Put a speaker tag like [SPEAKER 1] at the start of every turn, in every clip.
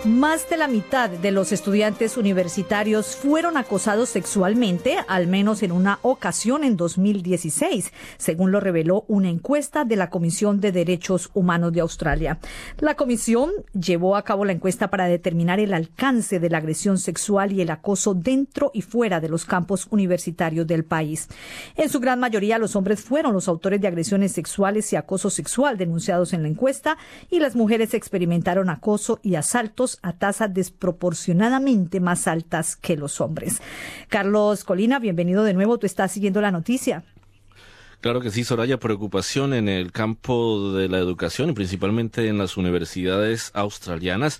[SPEAKER 1] Más de la mitad de los estudiantes universitarios fueron acosados sexualmente, al menos en una ocasión en 2016, según lo reveló una encuesta de la Comisión de Derechos Humanos de Australia. La comisión llevó a cabo la encuesta para determinar el alcance de la agresión sexual y el acoso dentro y fuera de los campus universitarios del país. En su gran mayoría, los hombres fueron los autores de agresiones sexuales y acoso sexual denunciados en la encuesta, y las mujeres experimentaron acoso y asaltos a tasas desproporcionadamente más altas que los hombres. Carlos Colina, bienvenido de nuevo. Tú estás siguiendo la noticia.
[SPEAKER 2] Claro que sí, Soraya. Preocupación en el campo de la educación y principalmente en las universidades australianas.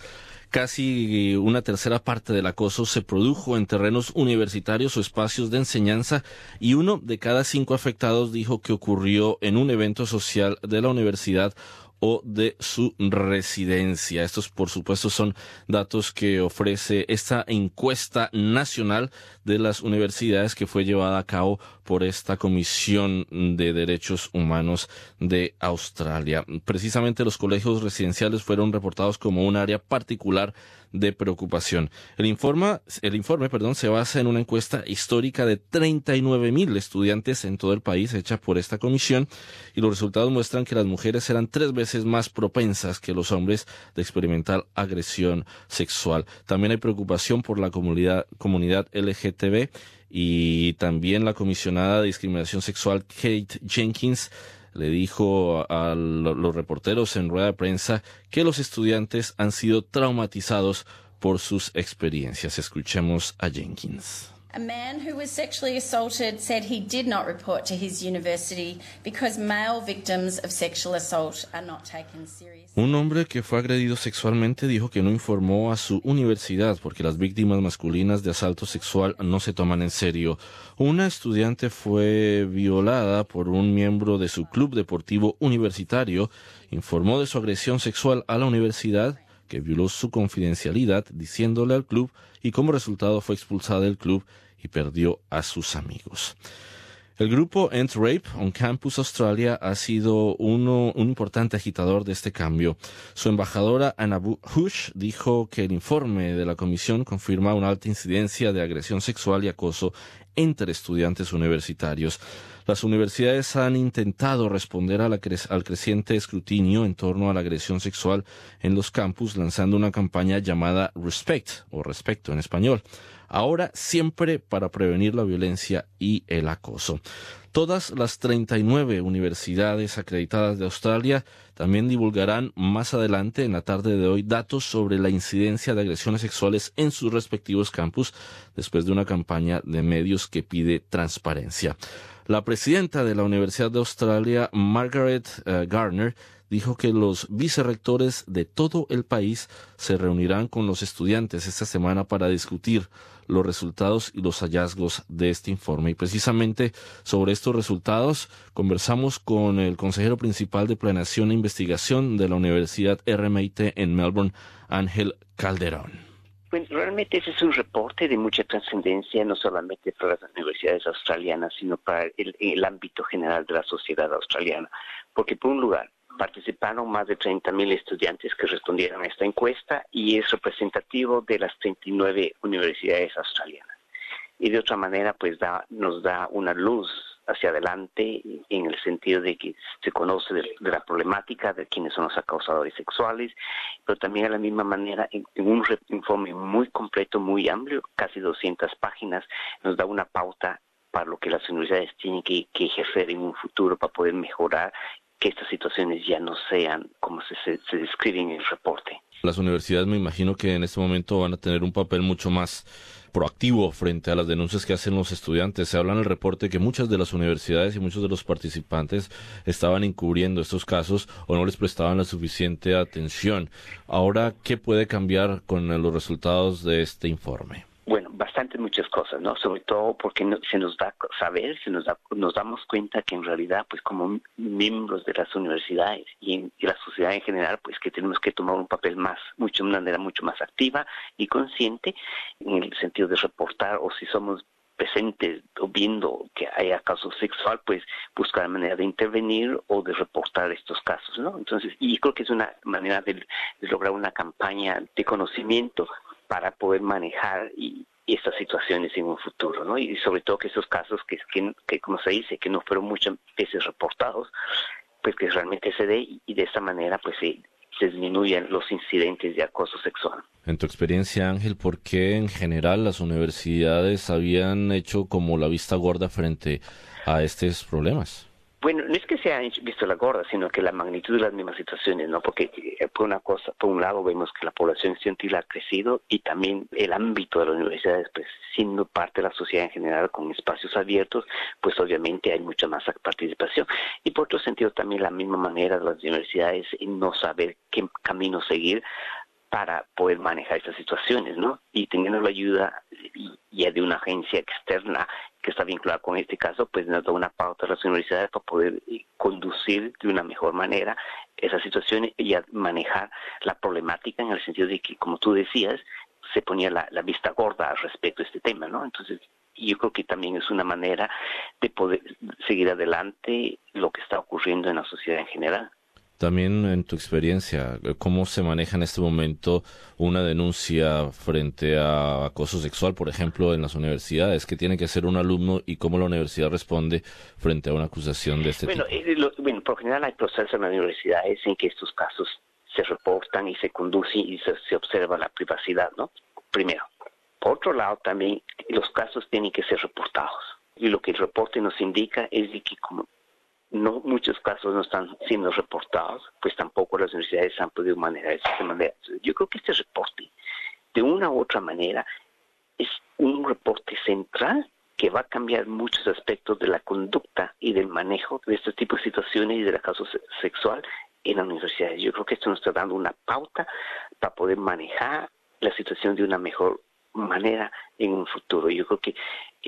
[SPEAKER 2] Casi una tercera parte del acoso se produjo en terrenos universitarios o espacios de enseñanza, y 1 de cada 5 afectados dijo que ocurrió en un evento social de la universidad o de su residencia. Estos, por supuesto, son datos que ofrece esta encuesta nacional de las universidades que fue llevada a cabo por esta Comisión de Derechos Humanos de Australia. Precisamente los colegios residenciales fueron reportados como un área particular de preocupación. El informe, se basa en una encuesta histórica de 39,000 estudiantes en todo el país, hecha por esta comisión, y los resultados muestran que las mujeres eran 3 veces más propensas que los hombres de experimentar agresión sexual. También hay preocupación por la comunidad LGTB, y también la comisionada de discriminación sexual Kate Jenkins le dijo a los reporteros en rueda de prensa que los estudiantes han sido traumatizados por sus experiencias. Escuchemos a Jenkins.
[SPEAKER 3] A man who was sexually assaulted said he did not report to his university because male victims of sexual assault are not taken seriously.
[SPEAKER 2] Un hombre que fue agredido sexualmente dijo que no informó a su universidad porque las víctimas masculinas de asalto sexual no se toman en serio. Una estudiante fue violada por un miembro de su club deportivo universitario, informó de su agresión sexual a la universidad, que violó su confidencialidad diciéndole al club, y como resultado fue expulsada del club y perdió a sus amigos. El grupo End Rape on Campus Australia ha sido un importante agitador de este cambio. Su embajadora Anabu Hush dijo que el informe de la comisión confirma una alta incidencia de agresión sexual y acoso entre estudiantes universitarios. Las universidades han intentado responder al creciente escrutinio en torno a la agresión sexual en los campus, lanzando una campaña llamada Respect, o Respeto en español. Ahora siempre para prevenir la violencia y el acoso. Todas las 39 universidades acreditadas de Australia también divulgarán más adelante, en la tarde de hoy, datos sobre la incidencia de agresiones sexuales en sus respectivos campus, después de una campaña de medios que pide transparencia. La presidenta de la Universidad de Australia, Margaret Garner, dijo que los vicerrectores de todo el país se reunirán con los estudiantes esta semana para discutir los resultados y los hallazgos de este informe. Y precisamente sobre estos resultados conversamos con el consejero principal de Planeación e Investigación de la Universidad RMIT en Melbourne, Ángel Calderón.
[SPEAKER 4] Pues realmente ese es un reporte de mucha trascendencia, no solamente para las universidades australianas, sino para el ámbito general de la sociedad australiana. Porque por un lugar, participaron más de 30,000 estudiantes que respondieron a esta encuesta, y es representativo de las 39 universidades australianas. Y de otra manera, pues nos da una luz hacia adelante en el sentido de que se conoce de la problemática de quiénes son los acosadores sexuales, pero también a la misma manera en un informe muy completo, muy amplio, casi 200 páginas, nos da una pauta para lo que las universidades tienen que ejercer en un futuro para poder mejorar que estas situaciones ya no sean como se describen en el reporte.
[SPEAKER 2] Las universidades, me imagino que en este momento van a tener un papel mucho más proactivo frente a las denuncias que hacen los estudiantes. Se habla en el reporte que muchas de las universidades y muchos de los participantes estaban encubriendo estos casos o no les prestaban la suficiente atención. Ahora, ¿qué puede cambiar con los resultados de este informe?
[SPEAKER 4] Bueno, muchas cosas, ¿no? Sobre todo porque se nos da saber, nos damos cuenta que en realidad, pues como miembros de las universidades y la sociedad en general, pues que tenemos que tomar un papel de una manera mucho más activa y consciente en el sentido de reportar, o si somos presentes o viendo que hay acoso sexual, pues buscar la manera de intervenir o de reportar estos casos, ¿no? Entonces, y creo que es una manera de lograr una campaña de conocimiento para poder manejar estas situaciones en un futuro, ¿no? Y sobre todo que esos casos que como se dice, que no fueron muchas veces reportados, pues que realmente se dé y de esta manera pues se disminuyen los incidentes de acoso sexual.
[SPEAKER 2] En tu experiencia, Ángel, ¿por qué en general las universidades habían hecho como la vista gorda frente a estos problemas?
[SPEAKER 4] Bueno, no es que se haya visto la gorda, sino que la magnitud de las mismas situaciones, ¿no? Porque por un lado vemos que la población estudiantil ha crecido y también el ámbito de las universidades, pues siendo parte de la sociedad en general con espacios abiertos, pues obviamente hay mucha más participación. Y por otro sentido también la misma manera de las universidades en no saber qué camino seguir para poder manejar estas situaciones, ¿no? Y teniendo la ayuda ya de una agencia externa que está vinculada con este caso, pues nos da una pauta a las universidades para poder conducir de una mejor manera esas situaciones y manejar la problemática en el sentido de que, como tú decías, se ponía la vista gorda al respecto a este tema, ¿no? Entonces, yo creo que también es una manera de poder seguir adelante lo que está ocurriendo en la sociedad en general.
[SPEAKER 2] También en tu experiencia, ¿cómo se maneja en este momento una denuncia frente a acoso sexual, por ejemplo, en las universidades? ¿Qué tiene que hacer un alumno y cómo la universidad responde frente a una acusación de este tipo?
[SPEAKER 4] Bueno, por general hay procesos en las universidades en que estos casos se reportan y se conducen y se observa la privacidad, ¿no? Primero. Por otro lado, también los casos tienen que ser reportados. Y lo que el reporte nos indica es de que como no muchos casos no están siendo reportados, pues tampoco las universidades han podido manejar eso de manera. Yo creo que este reporte, de una u otra manera, es un reporte central que va a cambiar muchos aspectos de la conducta y del manejo de este tipo de situaciones y del acoso sexual en las universidades. Yo creo que esto nos está dando una pauta para poder manejar la situación de una mejor manera en un futuro. Yo creo que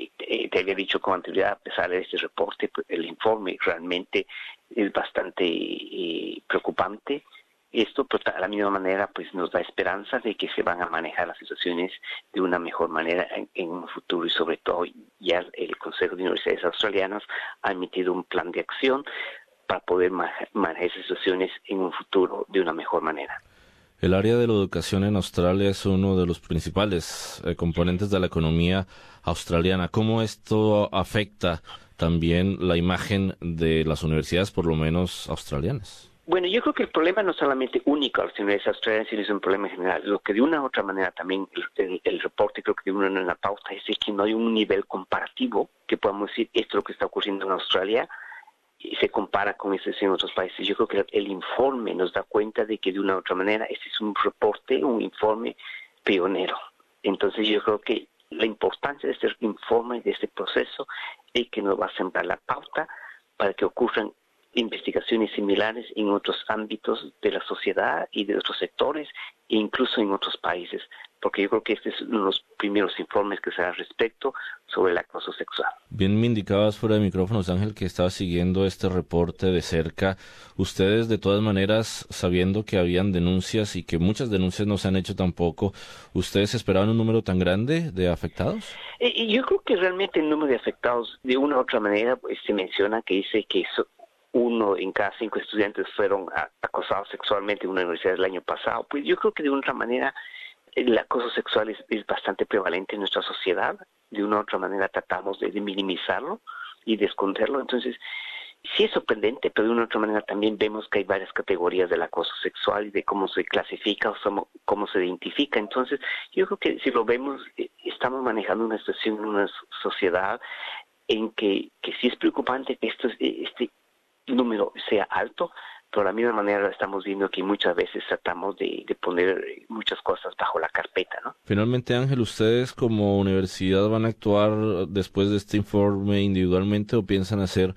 [SPEAKER 4] te había dicho con anterioridad, a pesar de este reporte, pues, el informe realmente es bastante preocupante. Esto, pues, a la misma manera, pues nos da esperanza de que se van a manejar las situaciones de una mejor manera en un futuro y sobre todo ya el Consejo de Universidades Australianas ha emitido un plan de acción para poder manejar esas situaciones en un futuro de una mejor manera.
[SPEAKER 2] El área de la educación en Australia es uno de los principales componentes de la economía australiana. ¿Cómo esto afecta también la imagen de las universidades, por lo menos australianas?
[SPEAKER 4] Bueno, yo creo que el problema no es solamente único a las universidades australianas, sino es un problema general. Lo que de una u otra manera también el reporte creo que de una en la pauta es que no hay un nivel comparativo que podamos decir esto es lo que está ocurriendo en Australia y se compara con eso en otros países. Yo creo que el informe nos da cuenta de que de una u otra manera este es un reporte, un informe pionero. Entonces yo creo que la importancia de este informe, de este proceso, es que nos va a sembrar la pauta para que ocurran investigaciones similares en otros ámbitos de la sociedad y de otros sectores e incluso en otros países, porque yo creo que este es uno de los primeros informes que se da respecto sobre el acoso sexual.
[SPEAKER 2] Bien, me indicabas fuera de micrófonos, Ángel, que estaba siguiendo este reporte de cerca. Ustedes, de todas maneras, sabiendo que habían denuncias y que muchas denuncias no se han hecho tampoco, ¿ustedes esperaban un número tan grande de afectados?
[SPEAKER 4] Yo creo que realmente el número de afectados, de una u otra manera, pues, se menciona que dice que uno en cada 5 estudiantes fueron acosados sexualmente en una universidad el año pasado. Pues yo creo que de una otra manera el acoso sexual es bastante prevalente en nuestra sociedad. De una u otra manera tratamos de minimizarlo y de esconderlo. Entonces, sí es sorprendente, pero de una u otra manera también vemos que hay varias categorías del acoso sexual y de cómo se clasifica o cómo se identifica. Entonces, yo creo que si lo vemos, estamos manejando una situación en una sociedad en que sí es preocupante que este número sea alto, pero de la misma manera estamos viendo que muchas veces tratamos de poner muchas cosas bajo la carpeta, ¿no?
[SPEAKER 2] Finalmente, Ángel, ¿ustedes como universidad van a actuar después de este informe individualmente o piensan hacer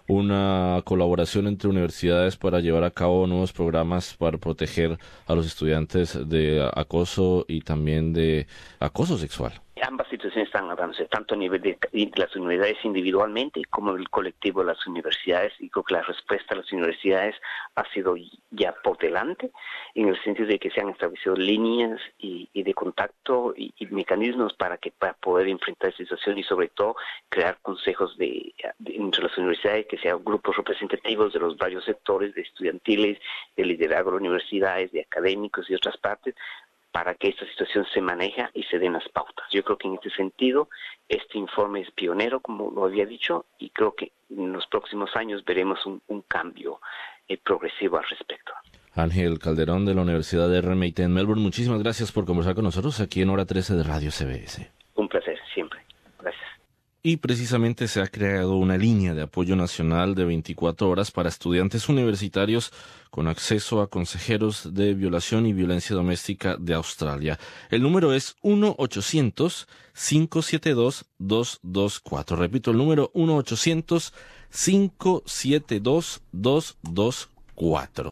[SPEAKER 2] una colaboración entre universidades para llevar a cabo nuevos programas para proteger a los estudiantes de acoso y también de acoso sexual?
[SPEAKER 4] ambas situaciones están dándose tanto a nivel de las universidades individualmente como el colectivo de las universidades, y creo que la respuesta de las universidades ha sido ya por delante, en el sentido de que se han establecido líneas y de contacto y mecanismos para poder enfrentar esta situación, y sobre todo crear consejos entre las universidades que sean grupos representativos de los varios sectores, de estudiantiles, de liderazgo de universidades, de académicos y otras partes, para que esta situación se maneje y se den las pautas. Yo creo que en este sentido, este informe es pionero, como lo había dicho, y creo que en los próximos años veremos un cambio progresivo al respecto.
[SPEAKER 2] Ángel Calderón, de la Universidad de RMIT en Melbourne, muchísimas gracias por conversar con nosotros aquí en Hora 13 de Radio CBS.
[SPEAKER 4] Un placer, siempre. Gracias.
[SPEAKER 2] Y precisamente se ha creado una línea de apoyo nacional de 24 horas para estudiantes universitarios con acceso a consejeros de violación y violencia doméstica de Australia. El número es 1-800-572-224. Repito, el número 1-800-572-224.